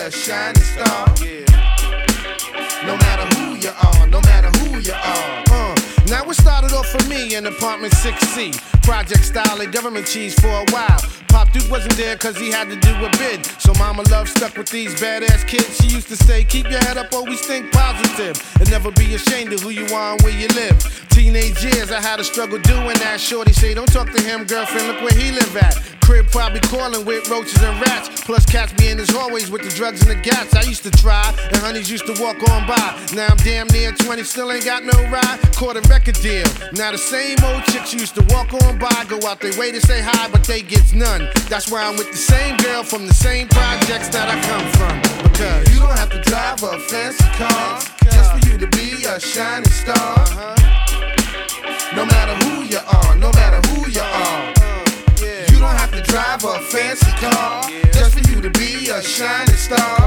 a shining star. No matter who you are, no matter who you are. Now it started off for me in apartment 6C. Project style and government cheese for a while. Pop Duke wasn't there cause he had to do a bid. So mama love stuck with these badass kids. She used to say, keep your head up, always think positive. And never be ashamed of who you are and where you live. Teenage years, I had a struggle doing that. Shorty say, don't talk to him, girlfriend, look where he live at. Crib probably calling with roaches and rats. Plus catch me in his hallways with the drugs and the gats. I used to try, and honeys used to walk on by. Now I'm damn near 20, still ain't got no ride. Caught a record deal. Now the same old chicks used to walk on by, go out their way to say hi, but they gets none. That's why I'm with the same girl from the same projects that I come from. Because you don't have to drive a fancy car just for you to be a shining star. No matter who you are, no matter who you are. You don't have to drive a fancy car just for you to be a shining star.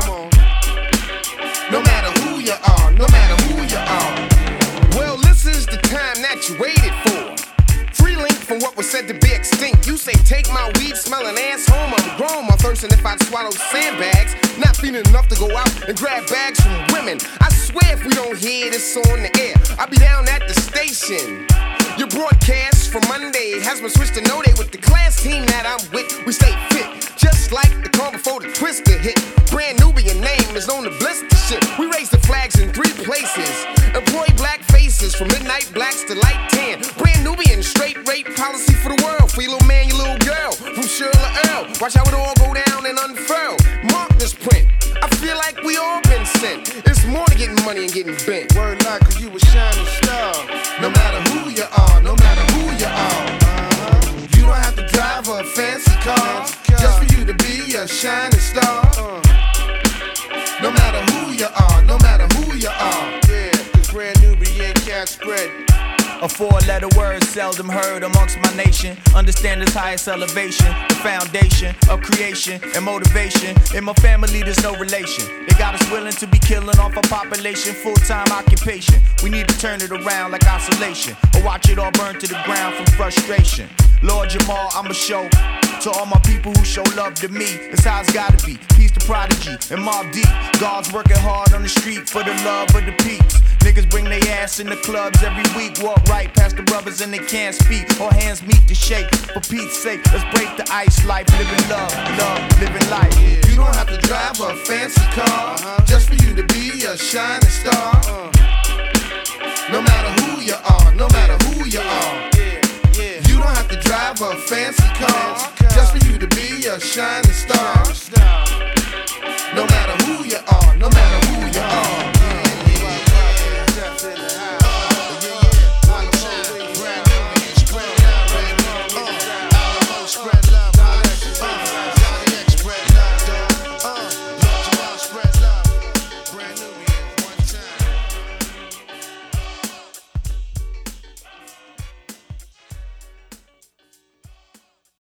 No matter who you are, no matter who you are. Well, this is the time that you waited for. Free link from what was said to be extinct. You say take my weed smelling ass home. I'm grown, I'm thirsting if I'd swallow sandbags. Not feeling enough to go out and grab bags from women. I swear if we don't hear this on the air, I'll be down at the station. Your broadcast from Monday has been switched to No Day with the class team that I'm with. We stay fit, just like the calm before the twister hit. Brand Nubian name is known to blister shit. We raise the flags in 3 places. Employ black faces from midnight blacks to light tan. Brand Nubian straight rate policy for the world. For your little man, your little girl, from Shirley Earl. Watch how it all go down and unfurl. Mark this print. I feel like we all been sent. It's more than getting money and getting bent. Word not cause you a shining star. No matter who you are, no matter who you are. You don't have to drive a fancy car just for you to be a shining star. No matter who you are, no matter who you are. Yeah, cause brand new but you ain't cat spread. A 4-letter word seldom heard amongst my nation. Understand its highest elevation, the foundation of creation and motivation. In my family, there's no relation. They got us willing to be killing off our population, full-time occupation. We need to turn it around like oscillation, or watch it all burn to the ground from frustration. Lord Jamal, I'ma show to all my people who show love to me. It's how it's gotta be. Peace to Prodigy and Mobb Deep. God's working hard on the street for the love of the peeps. Niggas bring their ass in the clubs every week. Walk right past the brothers and they can't speak. All hands meet to shake. For Pete's sake, let's break the ice. Life, living love, living life. You don't have to drive a fancy car just for you to be a shining star. No matter who you are, no matter who you are. You don't have to drive a fancy car just for you to be a shining star.